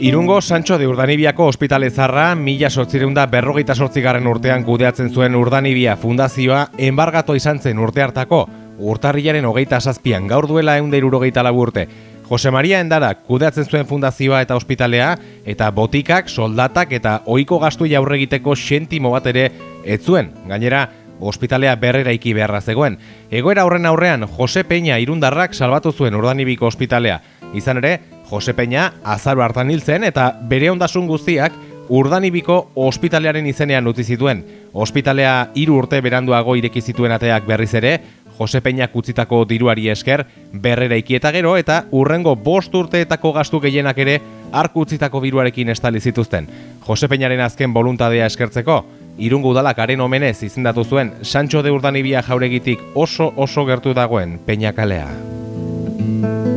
Irungo Santxo de Urdanibiako ospitale zarra 1858 urtean kudeatzen zuen Urdanibia fundazioa enbargatua izan zen urte hartako, urtarrilaren 27an, gaur duela 164 urte. Jose Maria Endarak kudeatzen zuen fundazioa eta ospitalea, eta botikak, soldatak eta ohiko gastuei aurre egiteko xentimo bat ere ez zuen. Gainera, ospitalea berreraiki beharra zegoen. Egoera horren aurrean, Jose Peña irundarrak salbatu zuen Urdanibiko ospitalea. Izan ere, Jose Peña azaro hartan hil zen eta bere ondasun guztiak Urdanibiko ospitalearen izenean utzi zituen. Ospitalea 3 urte beranduago ireki zituen ateak berriz ere, Jose Peñak utzitako diruari esker berreraiki eta gero eta urrengo 5 urteetako gastu gehienak ere hark utzitako diruarekin estali zituzten. Jose Peñaren azken boluntadea eskertzeko, Irungo udalak haren omenez izendatu zuen Santxo de Urdanibia jauregitik oso gertu dagoen Peña kalea.